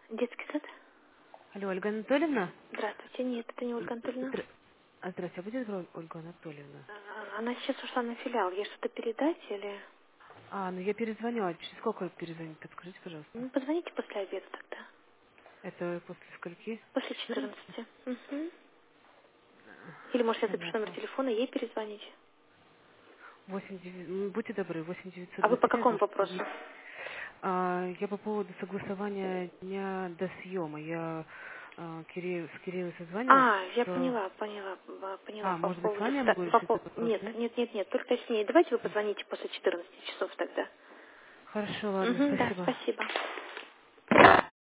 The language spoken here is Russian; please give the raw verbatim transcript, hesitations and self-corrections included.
Детский сад? Алло, Ольга Анатольевна? Здравствуйте. Нет, это не Ольга Анатольевна. Здра- а, Здравствуйте, а будет Ol- Ольга Анатольевна? А, Она сейчас ушла на филиал. Ей что-то передать или... А, ну я перезвоню. А через сколько перезвонить? Подскажите, пожалуйста. Ну, позвоните после обеда тогда. Это после скольки? После четырнадцати? четырнадцати. Угу. Или, может, я запишу номер Понятно. телефона, ей перезвонить. восемь девять, ну, будьте добры, восемь девятьсот А вы по двадцать семь какому двадцать вопросу? один. А, я по поводу согласования дня до съема. Я а, Кирилл, с Кириллом созванивалась, А, я что... поняла, поняла, м, поняла. А, По может быть, с поводу... вами я ста- могу По, решить по- этот вопрос, Нет, нет? нет, нет, нет, только точнее. Давайте вы позвоните после четырнадцати часов тогда. Хорошо, ладно, Угу, да, спасибо. спасибо.